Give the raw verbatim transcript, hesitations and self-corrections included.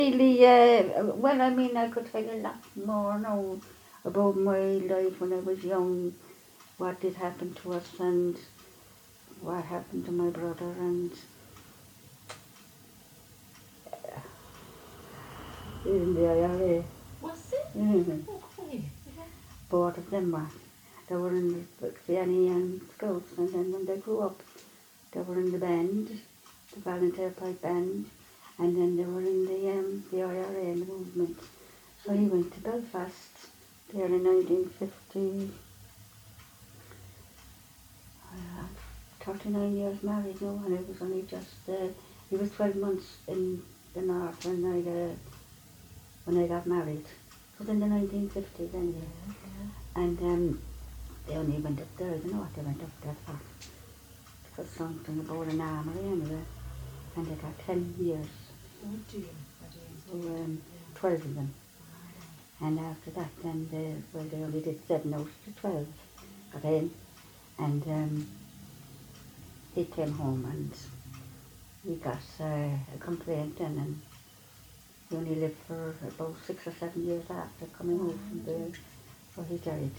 Really, uh, well, I mean, I could tell you a lot more now about my life when I was young, what did happen to us and what happened to my brother and in the I R A. Was it? Mhm. Okay. Yeah. Both of them were. They were in the Fianny and Scouts, and then when they grew up, they were in the band, the Volunteer Pipe Band, and then they were in the um, the I R A and the movement. So he went to Belfast there in nineteen fifty. Uh, thirty-nine years married now, and I was only just, uh, he was twelve months in the north when I, uh, when I got married. It was in the nineteen fifties anyway. Yeah. And um, they only went up there, I don't know what they went up there for. For something about an armory anyway. And they got ten years, Oh dear. Oh dear. so um, Yeah. twelve of them. And after that then, they, well, they only did seven out of twelve, got in. And um, he came home and we got uh, a complaint then, and he only lived for about six or seven years after coming home from there, so he died.